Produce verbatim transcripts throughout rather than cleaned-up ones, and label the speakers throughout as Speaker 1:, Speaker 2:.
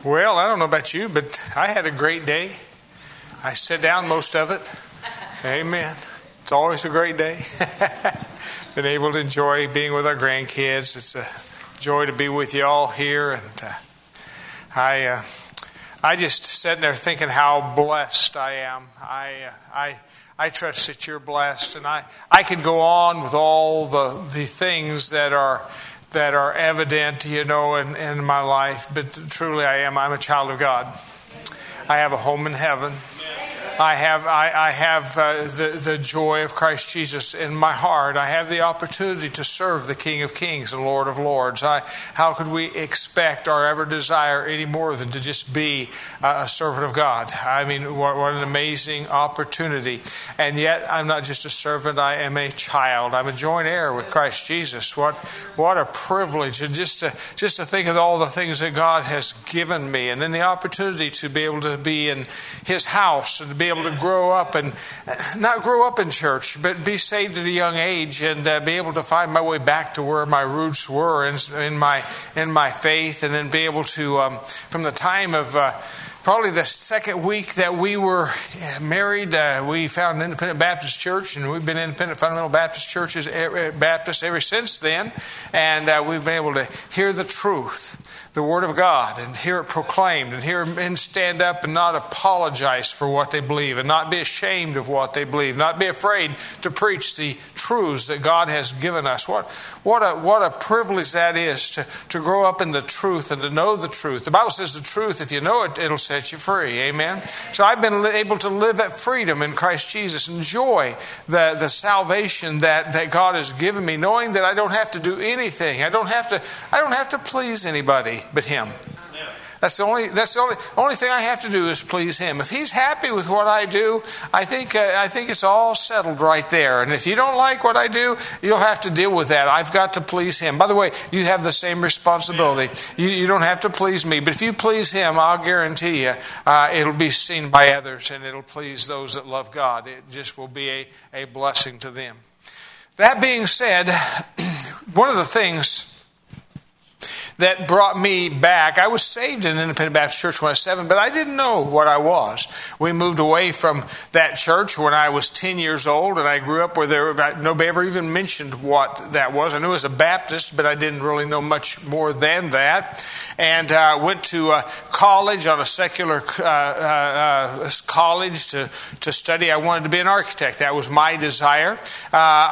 Speaker 1: Well, I don't know about you, but I had a great day. I sat down most of it. Amen. It's always a great day. Been able to enjoy being with our grandkids. It's a joy to be with you all here. And uh, I uh, I just sitting there thinking how blessed I am. I uh, I I trust that you're blessed. And I, I could go on with all the, the things that are that are evident, you know, in, in my life. But truly I am. I'm a child of God. I have a home in heaven. I have I, I have uh, the, the joy of Christ Jesus in my heart. I have the opportunity to serve the King of Kings and Lord of Lords. I, how could we expect or ever desire any more than to just be a servant of God? I mean, what, what an amazing opportunity. And yet, I'm not just a servant, I am a child. I'm a joint heir with Christ Jesus. What what a privilege. And just to, just to think of all the things that God has given me. And then the opportunity to be able to be in His house and to be able to grow up and not grow up in church, but be saved at a young age and uh, be able to find my way back to where my roots were in, in my in my faith, and then be able to, um, from the time of uh, probably the second week that we were married, uh, we found an Independent Baptist Church, and we've been Independent Fundamental Baptist churches, Baptist ever since then, and uh, we've been able to hear the truth, the Word of God, and hear it proclaimed, and hear men stand up and not apologize for what they believe, and not be ashamed of what they believe, not be afraid to preach the truths that God has given us. What what a what a privilege that is to, to grow up in the truth and to know the truth. The Bible says the truth, if you know it, it'll set you free. Amen? So I've been able to live at freedom in Christ Jesus, enjoy the, the salvation that, that God has given me, knowing that I don't have to do anything. I don't have to I don't have to please anybody but Him. That's the only. That's the only. Only thing I have to do is please Him. If He's happy with what I do, I think. Uh, I think it's all settled right there. And if you don't like what I do, you'll have to deal with that. I've got to please Him. By the way, you have the same responsibility. You, you don't have to please me, but if you please Him, I'll guarantee you, uh, it'll be seen by others, and it'll please those that love God. It just will be a, a blessing to them. That being said, one of the things that brought me back. I was saved in an Independent Baptist Church when I was seven, but I didn't know what I was. We moved away from that church when I was ten years old, and I grew up where there nobody ever even mentioned what that was. I knew it was a Baptist, but I didn't really know much more than that. And I uh, went to uh, college on a secular uh, uh, college to, to study. I wanted to be an architect. That was my desire. Uh,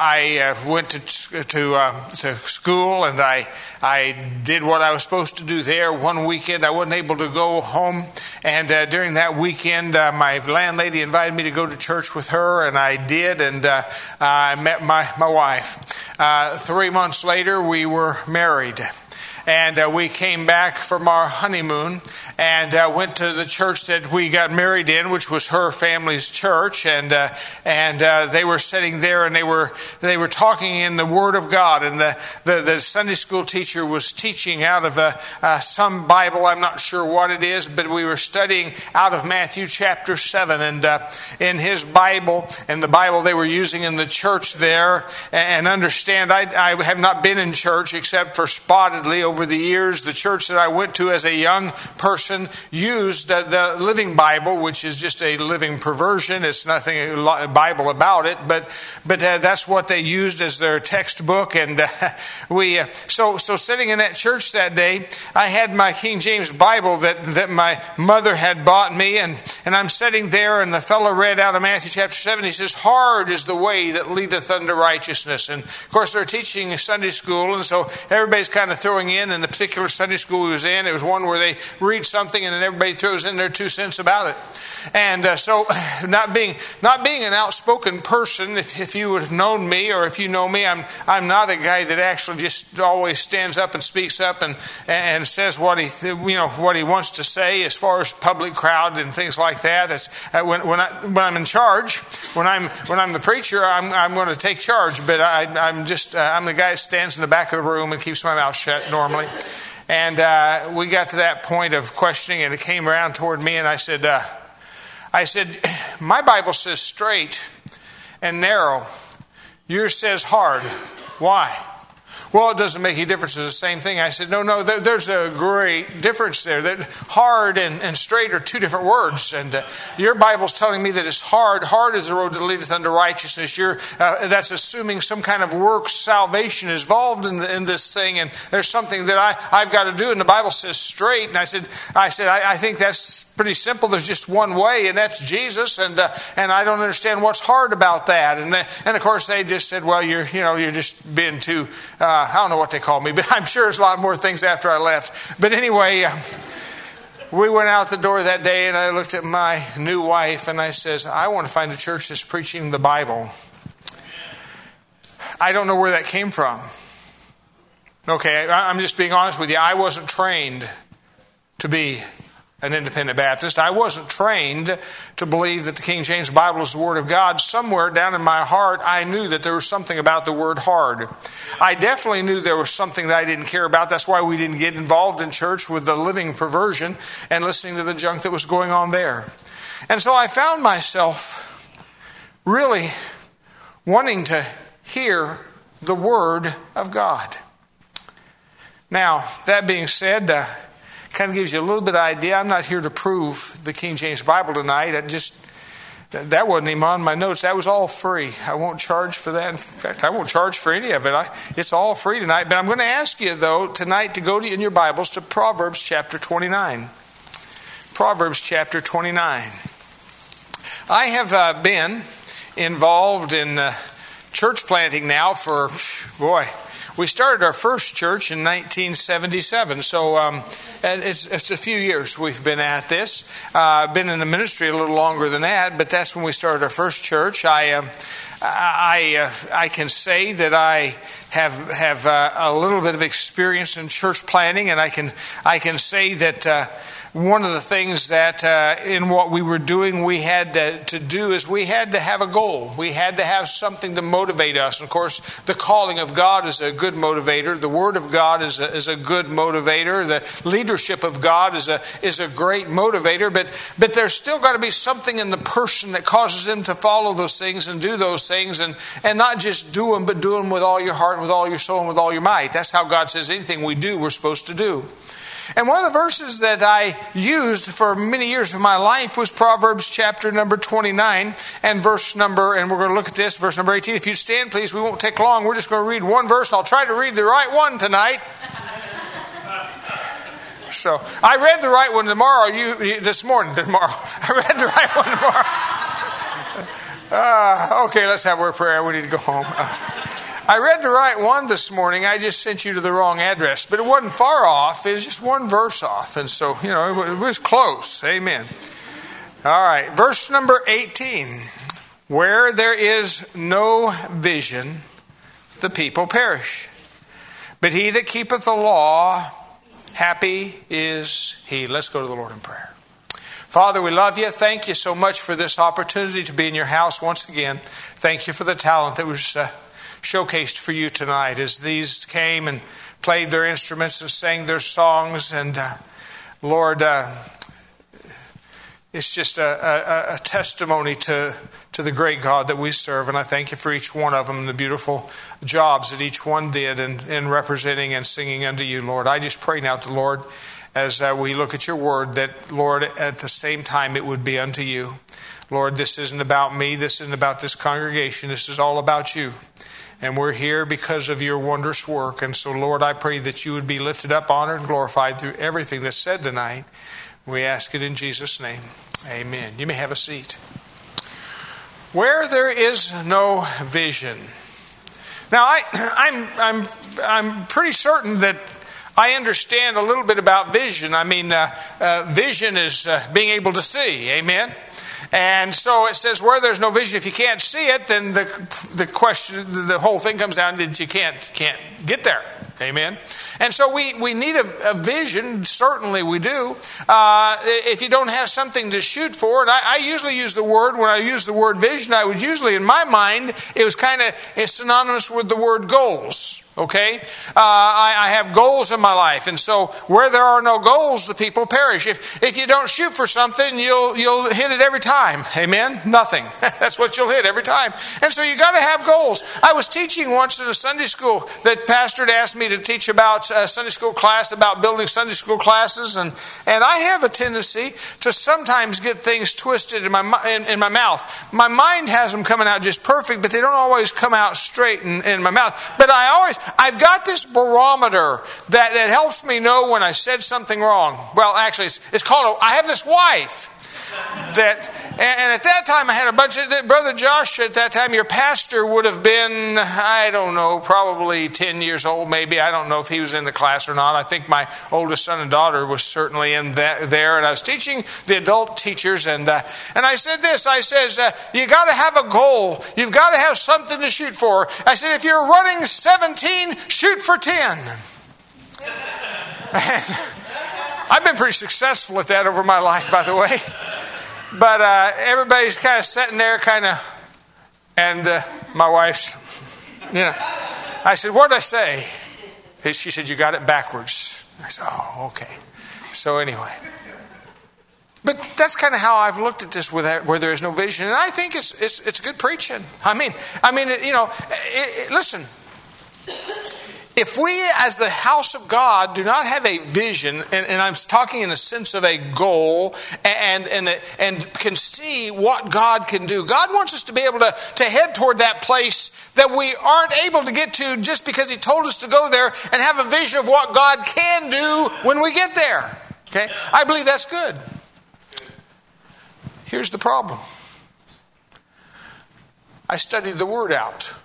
Speaker 1: I uh, went to to, uh, to school, and I I did what I was supposed to do there. One weekend I wasn't able to go home, and uh, during that weekend uh, my landlady invited me to go to church with her, and I did, and uh, I met my, my wife. Uh, three months later we were married. And uh, we came back from our honeymoon and uh, went to the church that we got married in, which was her family's church. And uh, and uh, they were sitting there, and they were they were talking in the Word of God. And the the, the Sunday school teacher was teaching out of a, uh, some Bible. I'm not sure what it is, but we were studying out of Matthew chapter seven. And uh, in his Bible, and the Bible they were using in the church there. And understand, I, I have not been in church except for spottedly over the years. The church that I went to as a young person used uh, the Living Bible, which is just a living perversion. It's nothing a Bible about it, but but uh, that's what they used as their textbook. And uh, we uh, so so sitting in that church that day, I had my King James Bible that that my mother had bought me, and and I'm sitting there, and the fellow read out of Matthew chapter seven. He says, "Hard is the way that leadeth unto righteousness." And of course, they're teaching Sunday school, and so everybody's kind of throwing in. In the particular Sunday school we was in, it was one where they read something and then everybody throws in their two cents about it. And uh, so, not being not being an outspoken person, if, if you would have known me, or if you know me, I'm I'm not a guy that actually just always stands up and speaks up and and says what he you know what he wants to say as far as public crowd and things like that. It's, uh, when when I when I'm in charge, when I'm when I'm the preacher, I'm I'm going to take charge. But I, I'm just uh, I'm the guy that stands in the back of the room and keeps my mouth shut normally. And uh, we got to that point of questioning, and it came around toward me, and I said, uh, I said, my Bible says straight and narrow. Yours says hard. Why? well, it doesn't make any difference. It's the same thing. I said, no, no, there, there's a great difference there. That hard and, and straight are two different words. And uh, your Bible's telling me that it's hard. Hard is the road that leadeth unto righteousness. You're, uh, that's assuming some kind of works salvation is involved in, the, in this thing. And there's something that I, I've got to do. And the Bible says straight. And I said, I said, I, I think that's pretty simple. There's just one way, and that's Jesus. And uh, and I don't understand what's hard about that. And uh, and of course they just said, well, you're you know you're just being too. Uh, I don't know what they called me, but I'm sure there's a lot more things after I left. But anyway, uh, we went out the door that day, and I looked at my new wife, and I says, I want to find a church that's preaching the Bible. I don't know where that came from. Okay, I'm just being honest with you. I wasn't trained to be an independent Baptist. I wasn't trained to believe that the King James Bible is the Word of God. Somewhere down in my heart, I knew that there was something about the word hard. I definitely knew there was something that I didn't care about. That's why we didn't get involved in church with the living perversion and listening to the junk that was going on there. And so I found myself really wanting to hear the Word of God. Now, that being said, uh, kind of gives you a little bit of idea. I'm not here to prove the King James Bible tonight. I just that wasn't even on my notes. That was all free. I won't charge for that. In fact, I won't charge for any of it. I, it's all free tonight. But I'm going to ask you, though, tonight to go to, in your Bibles to Proverbs chapter twenty-nine. Proverbs chapter twenty-nine. I have uh, been involved in uh, church planting now for, boy, we started our first church in nineteen seventy-seven, so um, it's, it's a few years we've been at this. I've uh, been in the ministry a little longer than that, but that's when we started our first church. I uh, I uh, I can say that I have have uh, a little bit of experience in church planting, and I can I can say that. Uh, One of the things that uh, in what we were doing we had to, to do is we had to have a goal. We had to have something to motivate us. And of course, the calling of God is a good motivator. The Word of God is a, is a good motivator. The leadership of God is a is a great motivator. But but there's still got to be something in the person that causes them to follow those things and do those things, and, and not just do them, but do them with all your heart and with all your soul and with all your might. That's how God says anything we do, we're supposed to do. And one of the verses that I used for many years of my life was Proverbs chapter number twenty-nine and verse number, and we're going to look at this, verse number eighteen. If you stand, please, we won't take long. We're just going to read one verse. I'll try to read the right one tonight. So, I read the right one tomorrow, you, this morning, tomorrow. I read the right one tomorrow. Uh, okay, let's have a word of prayer. We need to go home. Uh, I read the right one this morning. I just sent you to the wrong address. But it wasn't far off. It was just one verse off. And so, you know, it was close. Amen. All right. Verse number eighteen. Where there is no vision, the people perish. But he that keepeth the law, happy is he. Let's go to the Lord in prayer. Father, we love you. Thank you so much for this opportunity to be in your house once again. Thank you for the talent that was Uh, showcased for you tonight as these came and played their instruments and sang their songs. And uh, Lord, uh, it's just a, a, a testimony to, to the great God that we serve. And I thank you for each one of them and the beautiful jobs that each one did in, in representing and singing unto you, Lord. I just pray now to the Lord as uh, we look at your word that, Lord, at the same time it would be unto you. Lord, this isn't about me. This isn't about this congregation. This is all about you. And we're here because of your wondrous work. And so, Lord, I pray that you would be lifted up, honored, and glorified through everything that's said tonight. We ask it in Jesus' name. Amen. You may have a seat. Where there is no vision. Now, I, I'm, I'm, I'm pretty certain that I understand a little bit about vision. I mean, uh, uh, vision is uh, being able to see. Amen. And so it says, where there's no vision, if you can't see it, then the the question, the whole thing comes down to you can't can't get there. Amen. And so we, we need a, a vision. Certainly we do. Uh, if you don't have something to shoot for, and I, I usually use the word, when I use the word vision, I would usually, in my mind, it was kind of synonymous with the word goals. Okay, uh, I, I have goals in my life, and so where there are no goals, the people perish. If if you don't shoot for something, you'll you'll hit it every time. Amen. Nothing. That's what you'll hit every time. And so you got to have goals. I was teaching once in a Sunday school. That pastor had asked me to teach about a Sunday school class about building Sunday school classes, and and I have a tendency to sometimes get things twisted in my in, in my mouth. My mind has them coming out just perfect, but they don't always come out straight in, in my mouth. But I always I've got this barometer that, that helps me know when I said something wrong. Well, actually, it's, it's called, a, I have this wife that, and, and at that time I had a bunch of, Brother Josh, at that time your pastor would have been, I don't know, probably ten years old maybe. I don't know if he was in the class or not. I think my oldest son and daughter was certainly in that, there. And I was teaching the adult teachers, and uh, and I said this, I says, uh, you got to have a goal. You've got to have something to shoot for. I said, if you're running seventeen, shoot for ten. I've been pretty successful at that over my life, by the way. But uh, everybody's kind of sitting there, kind of, and uh, my wife's, you know. I said, what did I say? She said, you got it backwards. I said, oh, okay. So anyway. But that's kind of how I've looked at this, with that, where there is no vision. And I think it's it's, it's good preaching. I mean, I mean, it, you know, it, it, listen. If we, as the house of God, do not have a vision, and, and I'm talking in a sense of a goal, and, and, and can see what God can do, God wants us to be able to, to head toward that place that we aren't able to get to just because He told us to go there, and have a vision of what God can do when we get there. Okay? I believe that's good. Here's the problem. I studied the Word out.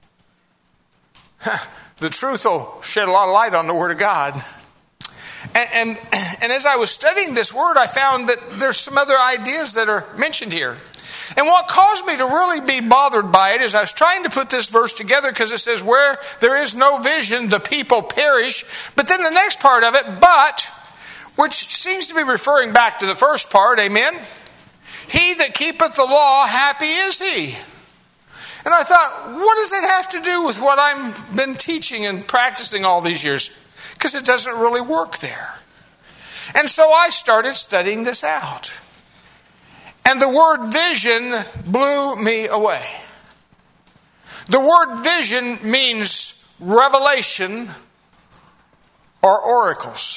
Speaker 1: The truth will shed a lot of light on the Word of God. And, and, and as I was studying this Word, I found that there's some other ideas that are mentioned here. And what caused me to really be bothered by it is I was trying to put this verse together, because it says, where there is no vision, the people perish. But then the next part of it, but, which seems to be referring back to the first part, amen? He that keepeth the law, happy is he. And I thought, what does that have to do with what I've been teaching and practicing all these years? Because it doesn't really work there. And so I started studying this out. And the word vision blew me away. The word vision means revelation or oracles.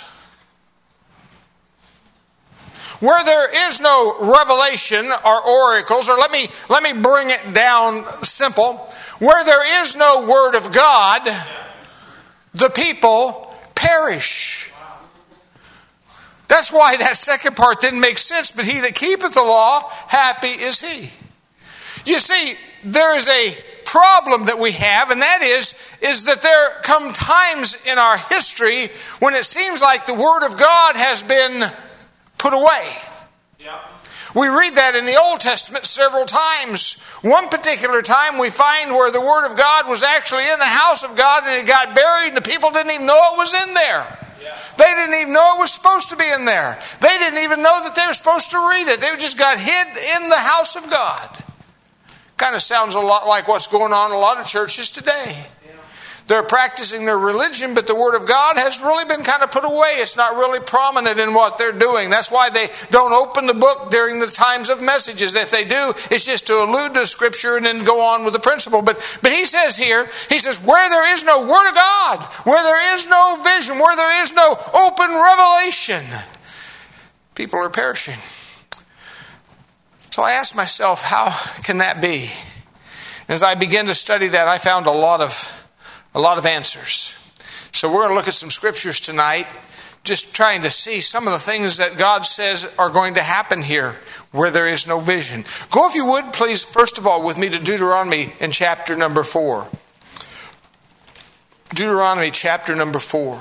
Speaker 1: Where there is no revelation or oracles, or let me let me bring it down simple. Where there is no word of God, the people perish. That's why that second part didn't make sense. But he that keepeth the law, happy is he. You see, there is a problem that we have, and that is, is that there come times in our history when it seems like the Word of God has been put away. Yeah. We read that in the Old Testament several times. One particular time we find where the Word of God was actually in the house of God, and it got buried, and the people didn't even know it was in there. Yeah. They didn't even know it was supposed to be in there. They didn't even know that they were supposed to read it. They just got hid in the house of God. Kind of sounds a lot like what's going on in a lot of churches today. They're practicing their religion, but the Word of God has really been kind of put away. It's not really prominent in what they're doing. That's why they don't open the book during the times of messages. If they do, it's just to allude to Scripture and then go on with the principle. But, but he says here, he says, where there is no Word of God, where there is no vision, where there is no open revelation, people are perishing. So I asked myself, how can that be? As I began to study that, I found a lot of A lot of answers. So we're going to look at some scriptures tonight, just trying to see some of the things that God says are going to happen here where there is no vision. Go, if you would, please, first of all, with me to Deuteronomy in chapter number four. Deuteronomy chapter number four.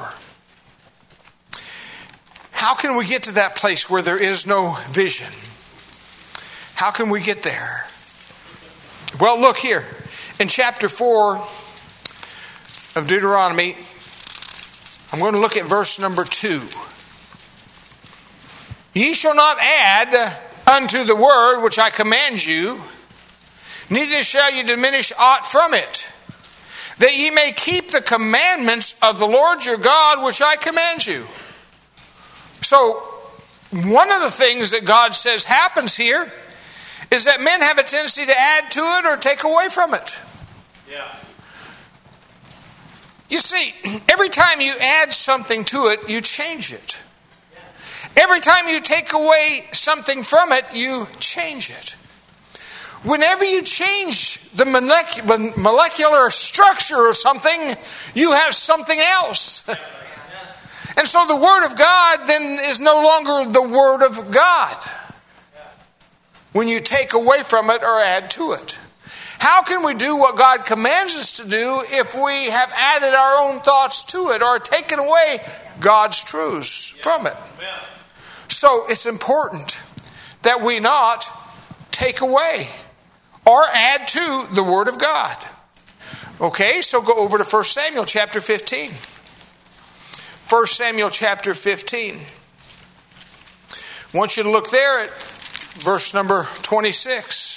Speaker 1: How can we get to that place where there is no vision? How can we get there? Well, look here. In chapter four of Deuteronomy, I'm going to look at verse number two. Ye shall not add unto the word which I command you, neither shall you diminish aught from it. that ye may keep the commandments of the Lord your God, which I command you. So, one of the things that God says happens here is that men have a tendency to add to it or take away from it.
Speaker 2: Yeah.
Speaker 1: You see, every time you add something to it, you change it. Every time you take away something from it, you change it. Whenever you change the molecular, molecular structure of something, you have something else. And so the Word of God then is no longer the Word of God when you take away from it or add to it. How can we do what God commands us to do if we have added our own thoughts to it or taken away God's truths from it? So it's important that we not take away or add to the Word of God. Okay, so go over to First Samuel chapter fifteen. First Samuel chapter fifteen. I want you to look there at verse number twenty-six.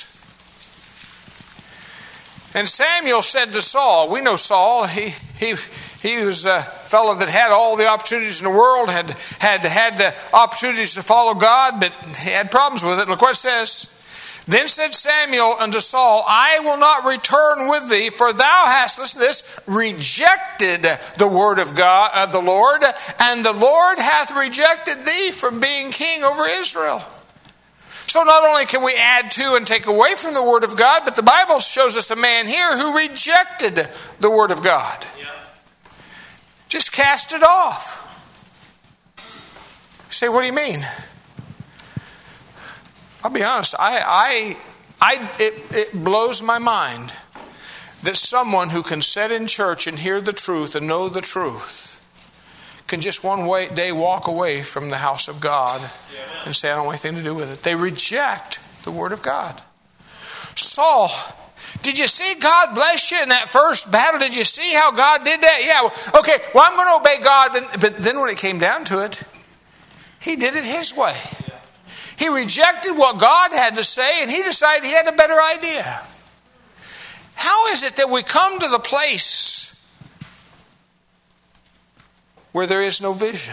Speaker 1: And Samuel said to Saul, we know Saul, he he he was a fellow that had all the opportunities in the world, had had had the opportunities to follow God, but he had problems with it. Look what it says. Then said Samuel unto Saul, I will not return with thee, for thou hast, listen to this, rejected the word of God, of the Lord, and the Lord hath rejected thee from being king over Israel. So not only can we add to and take away from the Word of God, but the Bible shows us a man here who rejected the Word of God. Yeah. Just cast it off. You say, what do you mean? I'll be honest, I, I, I, it, it blows my mind that someone who can sit in church and hear the truth and know the truth can just one way, day walk away from the house of God and say, I don't want anything to do with it. They reject the Word of God. Saul, did you see God bless you in that first battle? Did you see how God did that? Yeah, okay, well, I'm going to obey God. But, but then when it came down to it, he did it his way. He rejected what God had to say, and he decided he had a better idea. How is it that we come to the place where there is no vision?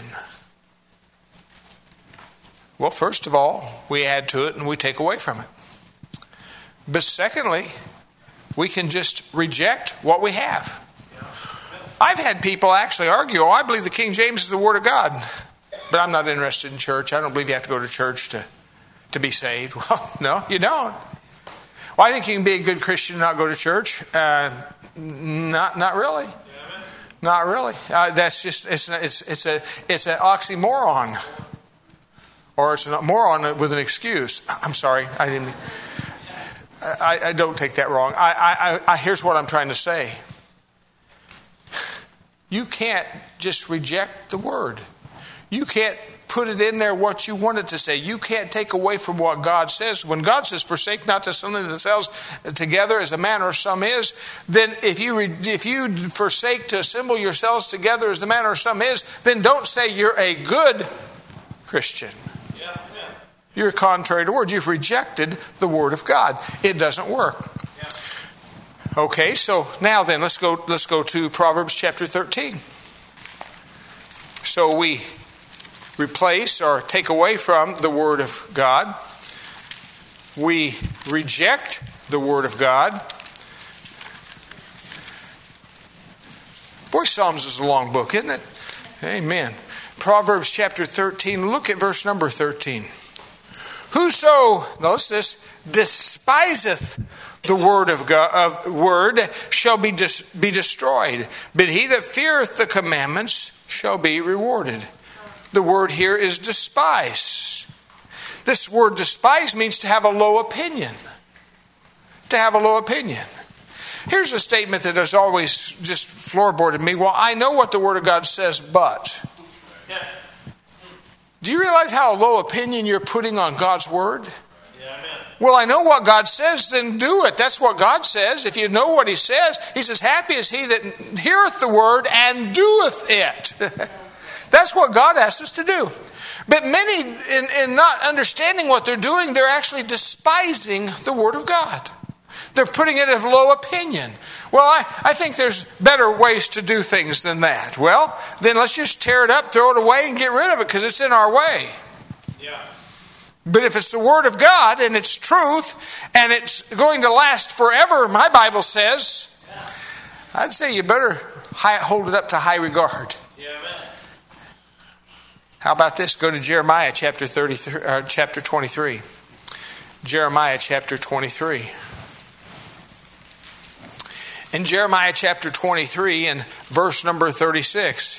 Speaker 1: Well, first of all, we add to it and we take away from it. But secondly, we can just reject what we have. I've had people actually argue, oh, I believe the King James is the Word of God, but I'm not interested in church. I don't believe you have to go to church to, to be saved. Well, no, you don't. Well, I think you can be a good Christian and not go to church. Uh, not, not really. Not really. Uh, that's just it's it's it's a it's an oxymoron, or it's a moron with an excuse. I'm sorry, I didn't. I, I don't take that wrong. I, I I here's what I'm trying to say. You can't just reject the word. You can't put it in there what you want it to say. You can't take away from what God says. When God says, forsake not to assemble themselves together as a manner of some is, then if you if you forsake to assemble yourselves together as the manner of some is, then don't say you're a good Christian. Yeah, yeah. You're contrary to word. You've rejected the Word of God. It doesn't work. Yeah. Okay, so now then let's go let's go to Proverbs chapter thirteen. So we replace or take away from the Word of God. We reject the Word of God. Boy, Psalms is a long book, isn't it? Amen. Proverbs chapter thirteen, look at verse number thirteen. Whoso, notice this, despiseth the word of God, of word shall be dis, be destroyed, but he that feareth the commandments shall be rewarded. The word here is despise. This word despise means to have a low opinion. To have a low opinion. Here's a statement that has always just floorboarded me. Well, I know what the Word of God says, but. Do you realize how low opinion you're putting on God's Word? Well, I know what God says, then do it. That's what God says. If you know what He says, He says, happy is he that heareth the Word and doeth it. That's what God asks us to do. But many, in, in not understanding what they're doing, they're actually despising the Word of God. They're putting it of low opinion. Well, I, I think there's better ways to do things than that. Well, then let's just tear it up, throw it away, and get rid of it because it's in our way.
Speaker 2: Yeah.
Speaker 1: But if it's the Word of God and it's truth and it's going to last forever, my Bible says, yeah. I'd say you better high, hold it up to high regard.
Speaker 2: Yeah, amen.
Speaker 1: How about this? Go to Jeremiah chapter thirty-three, uh, chapter twenty-three. Jeremiah chapter twenty-three. In Jeremiah chapter twenty-three and verse number thirty-six.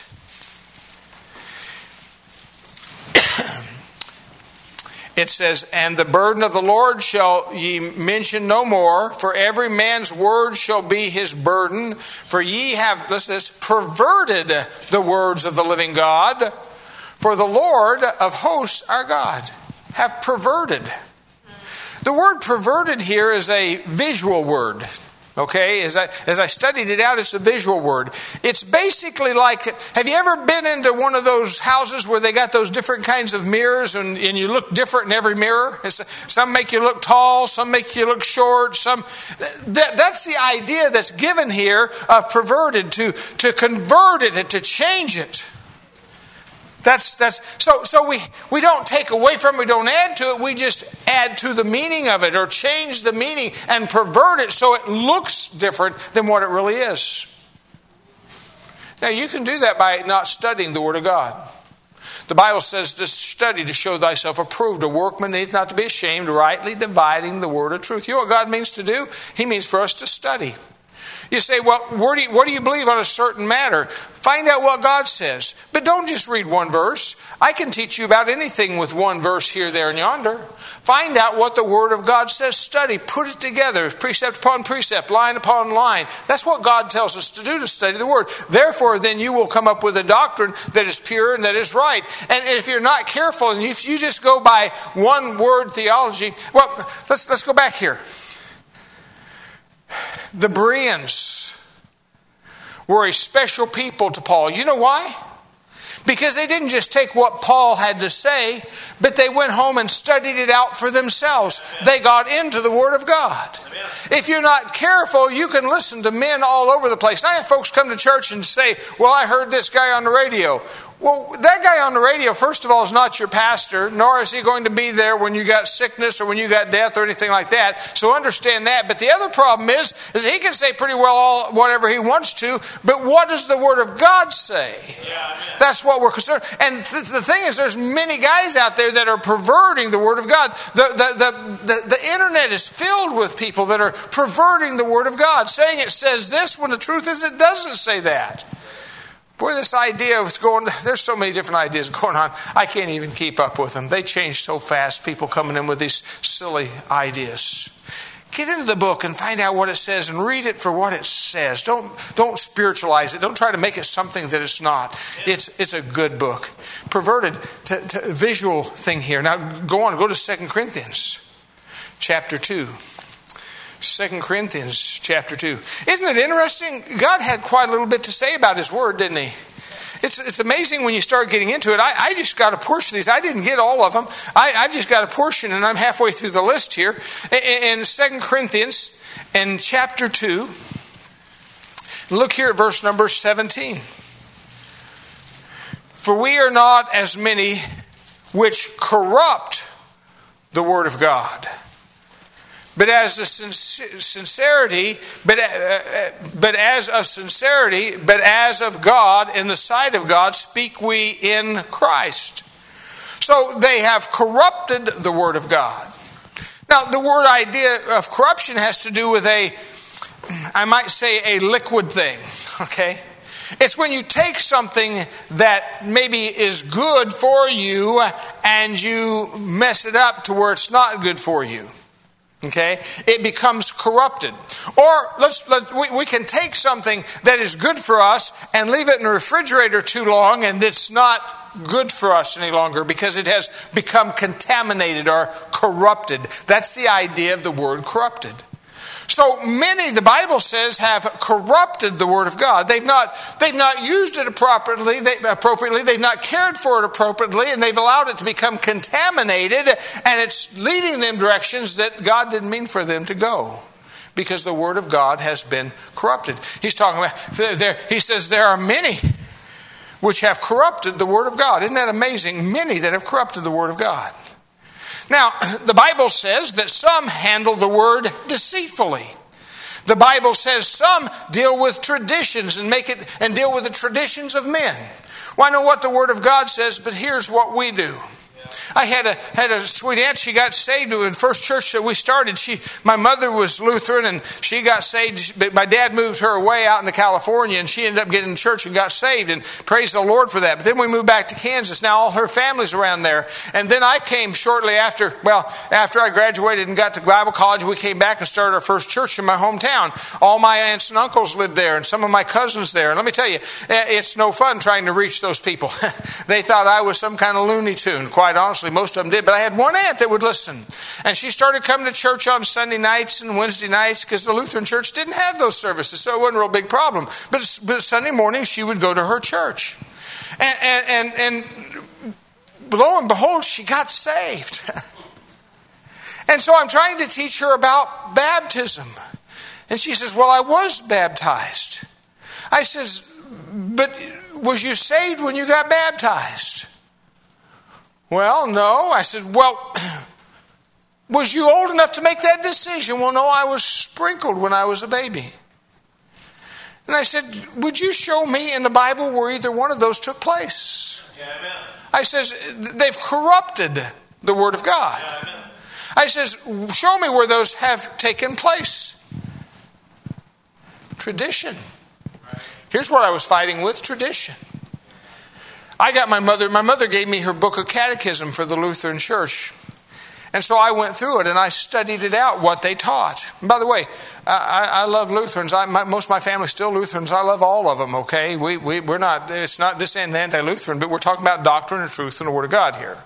Speaker 1: It says, and the burden of the Lord shall ye mention no more, for every man's word shall be his burden. For ye have, listen to this, perverted the words of the living God. For the Lord of hosts, our God, have perverted. The word perverted here is a visual word. Okay, as I as I studied it out, it's a visual word. It's basically like, have you ever been into one of those houses where they got those different kinds of mirrors and, and you look different in every mirror? It's, some make you look tall, some make you look short. Some that, that's the idea that's given here of perverted, to to convert it and to change it. That's that's so so we, we don't take away from it, we don't add to it, we just add to the meaning of it or change the meaning and pervert it so it looks different than what it really is. Now you can do that by not studying the Word of God. The Bible says to study to show thyself approved, a workman needs not to be ashamed, rightly dividing the word of truth. You know what God means to do? He means for us to study. You say, well, where do you, what do you believe on a certain matter? Find out what God says. But don't just read one verse. I can teach you about anything with one verse here, there, and yonder. Find out what the Word of God says. Study. Put it together. Precept upon precept. Line upon line. That's what God tells us to do, to study the Word. Therefore, then you will come up with a doctrine that is pure and that is right. And if you're not careful, and if you just go by one word theology, well, let's let's go back here. The Bereans were a special people to Paul. You know why? Because they didn't just take what Paul had to say, but they went home and studied it out for themselves. They got into the Word of God. If you're not careful, you can listen to men all over the place. I have folks come to church and say, well, I heard this guy on the radio. Well, that guy on the radio, first of all, is not your pastor, nor is he going to be there when you got sickness or when you got death or anything like that. So understand that. But the other problem is, is he can say pretty well all whatever he wants to, but what does the Word of God say? Yeah, that's what we're concerned. And th- the thing is, there's many guys out there that are perverting the Word of God. The, the, the, the, the internet is filled with people that are perverting the Word of God, saying it says this when the truth is it doesn't say that. Boy, this idea of going, there's so many different ideas going on, I can't even keep up with them. They change so fast, people coming in with these silly ideas. Get into the book and find out what it says and read it for what it says. Don't don't spiritualize it. Don't try to make it something that it's not. It's it's a good book. Perverted to, to visual thing here. Now go on, go to Second Corinthians chapter two. Second Corinthians chapter two. Isn't it interesting? God had quite a little bit to say about His Word, didn't He? It's it's amazing when you start getting into it. I, I just got a portion of these. I didn't get all of them. I, I just got a portion, and I'm halfway through the list here. In, in Second Corinthians, in chapter two, look here at verse number seventeen. For we are not as many which corrupt the Word of God, but as a sincerity, but uh, but as of sincerity, but as of God, in the sight of God, speak we in Christ. So they have corrupted the Word of God. Now, the word idea of corruption has to do with a, I might say, a liquid thing. Okay, it's when you take something that maybe is good for you and you mess it up to where it's not good for you. Okay, it becomes corrupted. Or let's, let's we, we can take something that is good for us and leave it in the refrigerator too long, and it's not good for us any longer because it has become contaminated or corrupted. That's the idea of the word corrupted. So many, the Bible says, have corrupted the Word of God. They've not, they've not used it appropriately, they, appropriately, they've not cared for it appropriately, and they've allowed it to become contaminated, and it's leading them directions that God didn't mean for them to go. because the Word of God has been corrupted. He's talking about, there, he says there are many which have corrupted the Word of God. Isn't that amazing? Many that have corrupted the Word of God. Now, the Bible says that some handle the Word deceitfully. The Bible says some deal with traditions and make it and deal with the traditions of men. Well, I know what the Word of God says, but here's what we do. I had a had a sweet aunt. She got saved in the first church that we started. She, my mother was Lutheran, and she got saved. But my dad moved her away out into California, and she ended up getting to church and got saved. And praise the Lord for that. But then we moved back to Kansas. Now all her family's around there. And then I came shortly after. Well, after I graduated and got to Bible college, we came back and started our first church in my hometown. All my aunts and uncles lived there, and some of my cousins there. And let me tell you, it's no fun trying to reach those people. They thought I was some kind of Looney Tune. Quite honestly, most of them did. But I had one aunt that would listen. And she started coming to church on Sunday nights and Wednesday nights because the Lutheran church didn't have those services. So it wasn't a real big problem. But, but Sunday morning, she would go to her church. And, and, and, and lo and behold, she got saved. And so I'm trying to teach her about baptism. And she says, well, I was baptized. I says, but was you saved when you got baptized? Well, no. I said, well, was you old enough to make that decision? Well, no, I was sprinkled when I was a baby. And I said, would you show me in the Bible where either one of those took place? Yeah, amen. I says, they've corrupted the Word of God. Yeah, amen. I says, show me where those have taken place. Tradition. Right. Here's what I was fighting with, tradition. I got my mother, my mother gave me her book of catechism for the Lutheran Church. And so I went through it and I studied it out, what they taught. And by the way, I, I love Lutherans. I, my, most of my family's still Lutherans. I love all of them, okay? We, we, we're not, it's not this and anti-Lutheran, but we're talking about doctrine and truth and the Word of God here.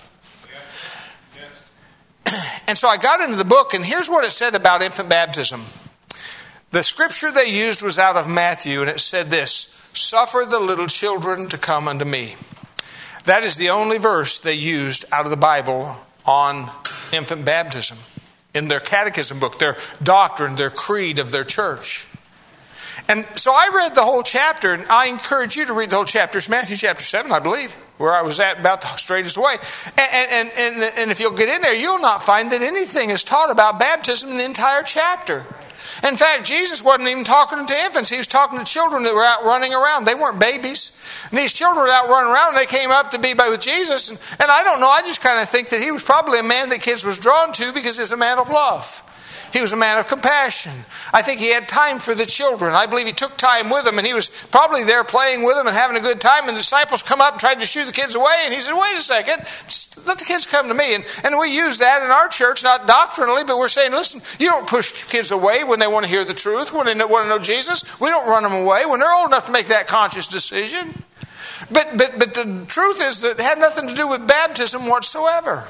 Speaker 1: Yes. Yes. And so I got into the book, and here's what it said about infant baptism. The scripture they used was out of Matthew, and it said this, suffer the little children to come unto me. That is the only verse they used out of the Bible on infant baptism in their catechism book, their doctrine, their creed of their church. And so I read the whole chapter, and I encourage you to read the whole chapter. It's Matthew chapter seven, I believe, where I was at about the straightest way. And, and, and, and if you'll get in there, you'll not find that anything is taught about baptism in the entire chapter. In fact, Jesus wasn't even talking to infants. He was talking to children that were out running around. They weren't babies. And these children were out running around, and they came up to be with Jesus. And, and I don't know, I just kind of think that he was probably a man that kids was drawn to because he's a man of love. He was a man of compassion. I think he had time for the children. I believe he took time with them, and he was probably there playing with them and having a good time. And the disciples come up and tried to shoo the kids away, and he said, wait a second, let the kids come to me. And, and we use that in our church, not doctrinally, but we're saying, listen, you don't push kids away when they want to hear the truth, when they want to know Jesus. We don't run them away when they're old enough to make that conscious decision. But, but, but the truth is that it had nothing to do with baptism whatsoever.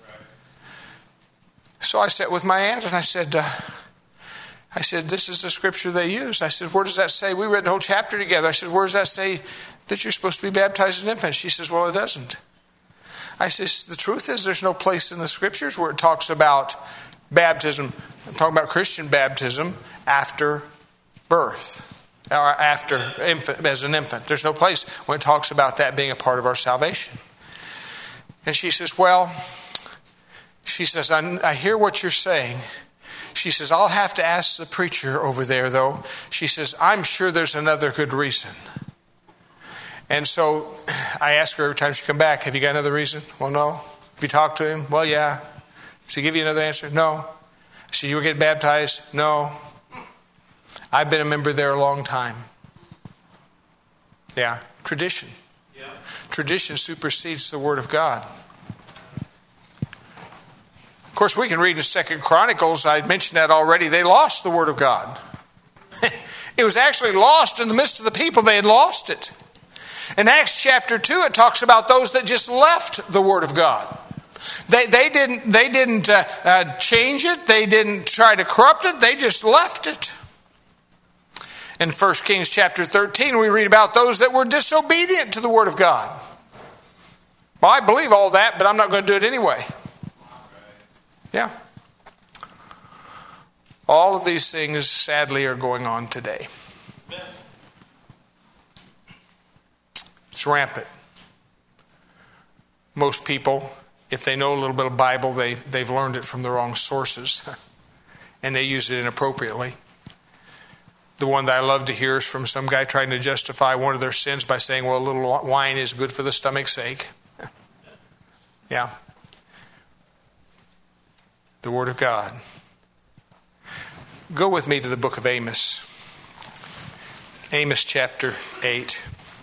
Speaker 1: So I sat with my aunt and I said, uh, I said, this is the scripture they use. I said, where does that say? We read the whole chapter together. I said, where does that say that you're supposed to be baptized as an infant? She says, well, it doesn't. I says, the truth is there's no place in the scriptures where it talks about baptism. I'm talking about Christian baptism after birth. Or after infant, as an infant. There's no place when it talks about that being a part of our salvation. And she says, well, she says, I, I hear what you're saying. She says, I'll have to ask the preacher over there, though. She says, I'm sure there's another good reason. And so I ask her every time she come back, have you got another reason? Well, no. Have you talked to him? Well, yeah. Does he give you another answer? No. So you were getting baptized? No. I've been a member there a long time. Yeah. Tradition. Yeah. Tradition supersedes the Word of God. Of course, we can read in Second Chronicles, I mentioned that already, they lost the Word of God. It was actually lost in the midst of the people. They had lost it. In Acts chapter two, it talks about those that just left the Word of God. They, they didn't, they didn't uh, uh, change it. They didn't try to corrupt it. They just left it. In First Kings chapter thirteen, we read about those that were disobedient to the Word of God. Well, I believe all that, but I'm not going to do it anyway. Yeah. All of these things, sadly, are going on today. It's rampant. Most people, if they know a little bit of Bible, they, they've learned it from the wrong sources. And they use it inappropriately. The one that I love to hear is from some guy trying to justify one of their sins by saying, well, a little wine is good for the stomach's sake. Yeah. The Word of God. Go with me to the book of Amos. Amos chapter eight.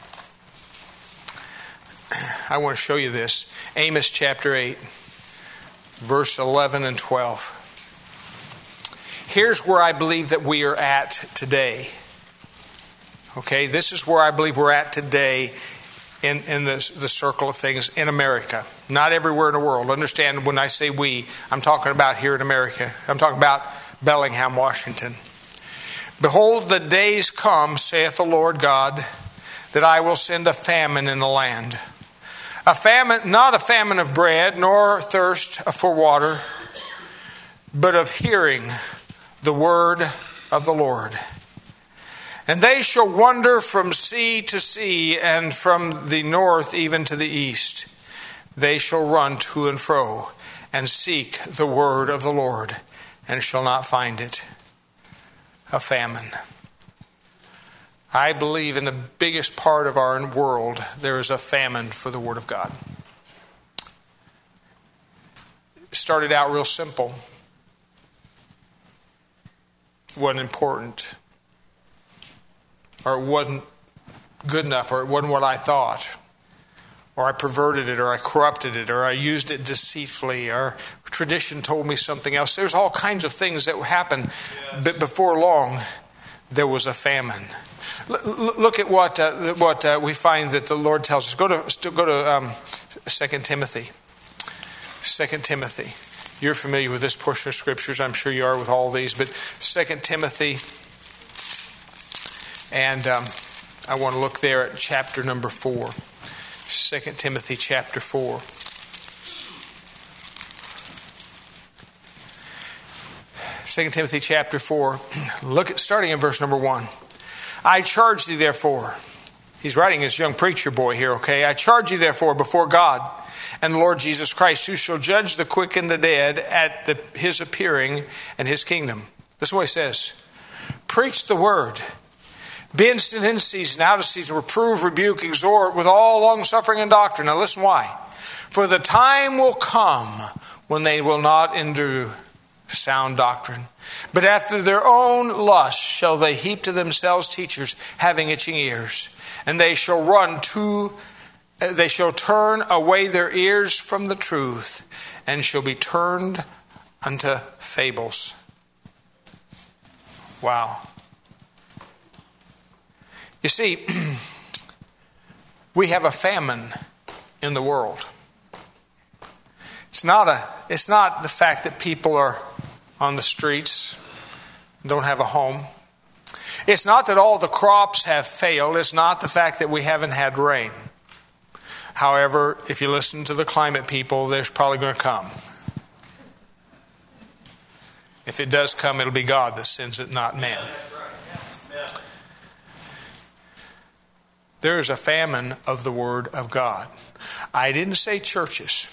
Speaker 1: I want to show you this. Amos chapter eight, verse eleven and twelve. Here's where I believe that we are at today. Okay, this is where I believe we're at today in, in the, the circle of things in America. Not everywhere in the world. Understand, when I say we, I'm talking about here in America. I'm talking about Bellingham, Washington. Behold, the days come, saith the Lord God, that I will send a famine in the land. A famine, not a famine of bread, nor thirst for water, but of hearing the word of the Lord. And they shall wander from sea to sea, and from the north even to the east. They shall run to and fro, and seek the word of the Lord, and shall not find it. A famine. I believe in the biggest part of our world, there is a famine for the Word of God. It started out real simple. It wasn't important. Or it wasn't good enough, or it wasn't what I thought. Or I perverted it, or I corrupted it, or I used it deceitfully, or tradition told me something else. There's all kinds of things that happen. Yes. But before long, there was a famine. L- look at what uh, what uh, we find that the Lord tells us. Go to go to um, Second Timothy. Second Timothy. You're familiar with this portion of Scriptures. I'm sure you are with all these. But Second Timothy, and um, I want to look there at chapter number four. Second Timothy chapter four. Second Timothy chapter four. Look at starting in verse number one. I charge thee therefore. He's writing his young preacher boy here, okay? I charge thee therefore before God and the Lord Jesus Christ, who shall judge the quick and the dead at the, his appearing and his kingdom. This is what he says. Preach the word. Be instant in season, out of season, reprove, rebuke, exhort with all long suffering and doctrine. Now listen why. For the time will come when they will not endure sound doctrine, but after their own lust shall they heap to themselves teachers having itching ears, and they shall run to, they shall turn away their ears from the truth, and shall be turned unto fables. Wow. You see, we have a famine in the world. It's not a, it's not the fact that people are on the streets, don't have a home. It's not that all the crops have failed. It's not the fact that we haven't had rain. However, if you listen to the climate people, there's probably going to come. If it does come, it'll be God that sends it, not man. There is a famine of the Word of God. I didn't say churches.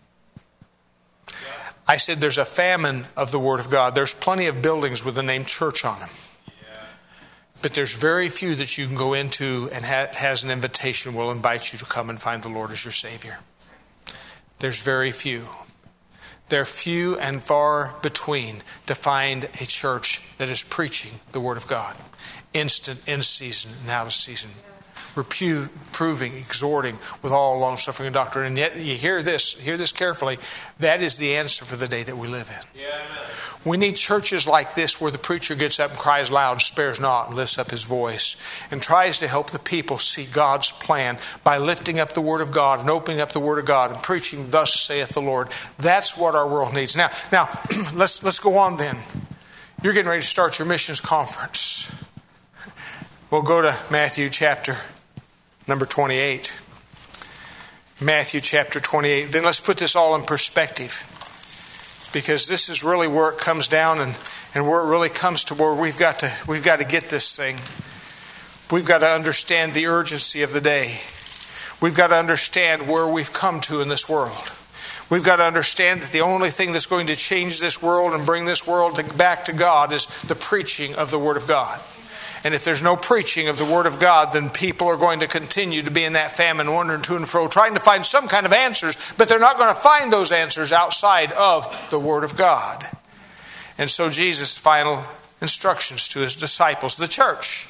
Speaker 1: I said there's a famine of the Word of God. There's plenty of buildings with the name church on them. But there's very few that you can go into and ha- has an invitation will invite you to come and find the Lord as your Savior. There's very few. They're few and far between to find a church that is preaching the Word of God. Instant, in season, and out of season. Reproving, exhorting with all long suffering and doctrine. And yet you hear this, hear this carefully. That is the answer for the day that we live in. Yeah, amen. We need churches like this where the preacher gets up and cries loud, spares not, and lifts up his voice, and tries to help the people see God's plan by lifting up the Word of God and opening up the Word of God and preaching, thus saith the Lord. That's what our world needs. Now, now let's let's go on then. You're getting ready to start your missions conference. We'll go to Matthew chapter number twenty-eight. Matthew chapter twenty-eight. Then let's put this all in perspective. Because this is really where it comes down and, And where it really comes to where we've got to we've got to get this thing. We've got to understand the urgency of the day. We've got to understand where we've come to in this world. We've got to understand that the only thing that's going to change this world and bring this world to, back to God is the preaching of the Word of God. And if there's no preaching of the Word of God, then people are going to continue to be in that famine, wandering to and fro, trying to find some kind of answers, but they're not going to find those answers outside of the Word of God. And so Jesus' final instructions to his disciples, the church.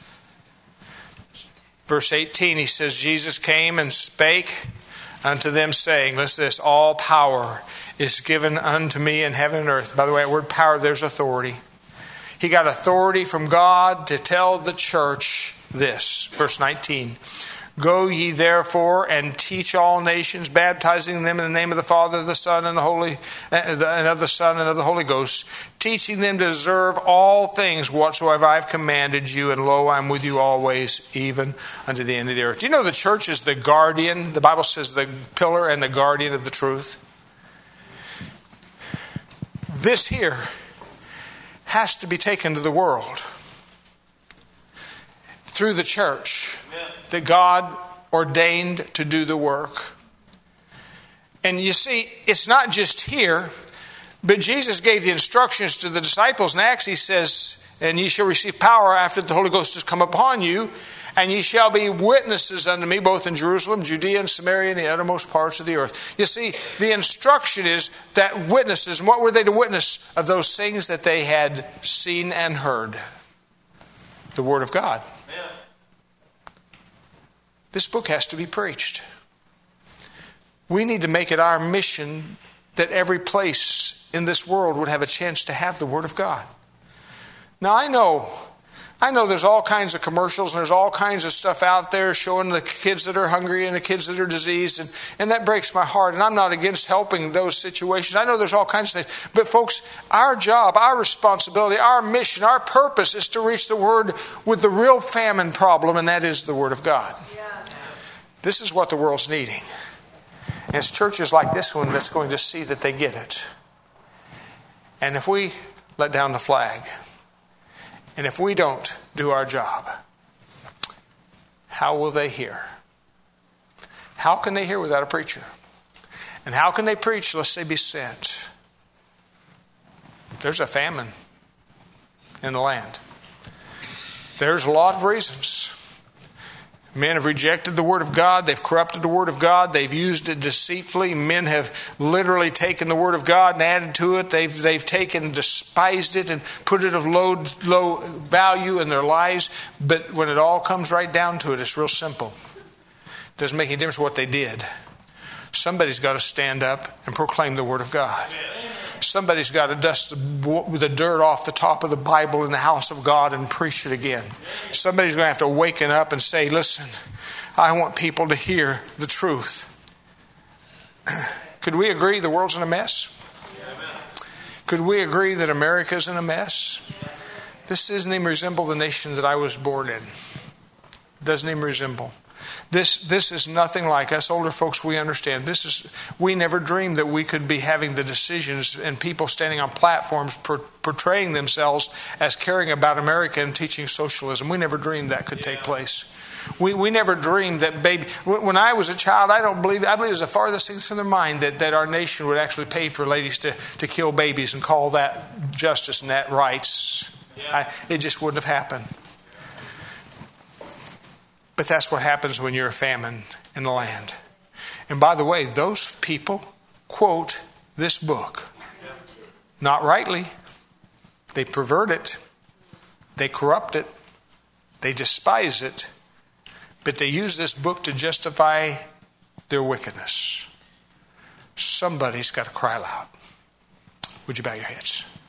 Speaker 1: Verse eighteen, he says, Jesus came and spake unto them, saying, listen to this, all power is given unto me in heaven and earth. By the way, that word power, there's authority. He got authority from God to tell the church this. Verse nineteen, go ye therefore and teach all nations, baptizing them in the name of the Father, the Son, and the Holy, and of the Son and of the Holy Ghost, teaching them to observe all things whatsoever I have commanded you, and lo, I am with you always, even unto the end of the earth. Do you know the church is the guardian? The Bible says the pillar and the guardian of the truth. This here has to be taken to the world through the church that God ordained to do the work. And you see, it's not just here, but Jesus gave the instructions to the disciples in Acts. He says, and ye shall receive power after the Holy Ghost has come upon you, and ye shall be witnesses unto me both in Jerusalem, Judea, and Samaria, and the uttermost parts of the earth. You see, the instruction is that witnesses, and what were they to witness? Of those things that they had seen and heard. The Word of God. Yeah. This book has to be preached. We need to make it our mission that every place in this world would have a chance to have the Word of God. Now I know, I know there's all kinds of commercials and there's all kinds of stuff out there showing the kids that are hungry and the kids that are diseased, and, and that breaks my heart, and I'm not against helping those situations. I know there's all kinds of things. But folks, our job, our responsibility, our mission, our purpose is to reach the Word with the real famine problem, and that is the Word of God. Yeah. This is what the world's needing. And it's churches like this one that's going to see that they get it. And if we let down the flag, and if we don't do our job, how will they hear? How can they hear without a preacher? And how can they preach unless they be sent? There's a famine in the land. There's a lot of reasons. Men have rejected the Word of God. They've corrupted the Word of God. They've used it deceitfully. Men have literally taken the Word of God and added to it. They've they've taken and despised it and put it of low, low value in their lives. But when it all comes right down to it, it's real simple. It doesn't make any difference what they did. Somebody's got to stand up and proclaim the Word of God. Somebody's got to dust the dirt off the top of the Bible in the house of God and preach it again. Somebody's going to have to waken up and say, listen, I want people to hear the truth. Could we agree the world's in a mess? Could we agree that America's in a mess? This doesn't even resemble the nation that I was born in. Doesn't even resemble. This this is nothing like us older folks. We understand. This is we never dreamed that we could be having the decisions and people standing on platforms per, portraying themselves as caring about America and teaching socialism. We never dreamed that could take place. We we never dreamed that baby. When I was a child, I don't believe I believe it was the farthest things from their mind that, that our nation would actually pay for ladies to, to kill babies and call that justice and that rights. Yeah. I, it just wouldn't have happened. But that's what happens when you're a famine in the land. And by the way, those people quote this book. Not rightly. They pervert it. They corrupt it. They despise it. But they use this book to justify their wickedness. Somebody's got to cry loud. Would you bow your heads?